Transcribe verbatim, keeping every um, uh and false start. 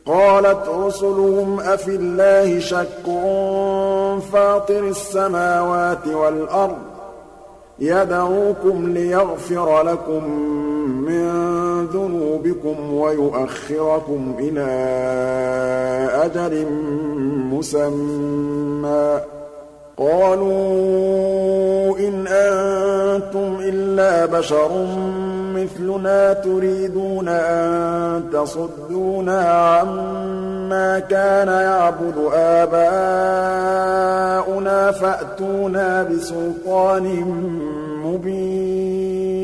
قَالَتْ رُسُلُهُمْ أَفِي اللَّهِ شَكٌّ فَاطِرِ السَّمَاوَاتِ وَالْأَرْضِ يَدْعُوكُمْ لِيَغْفِرَ لَكُم مِّن ذُنُوبِكُمْ وَيُؤَخِّرَكُمْ إِلَىٰ أَجَلٍ مُّسَمًّى ۚ قَالُوا إِنْ أَنتُمْ إِلَّا بَشَرٌ مِّثْلُنَا تُرِيدُونَ أَن تَصُدُّونَا عَمَّا كَانَ يَعْبُدُ آبَاؤُنَا فَأْتُونَا بِسُلْطَانٍ مُّبِينٍ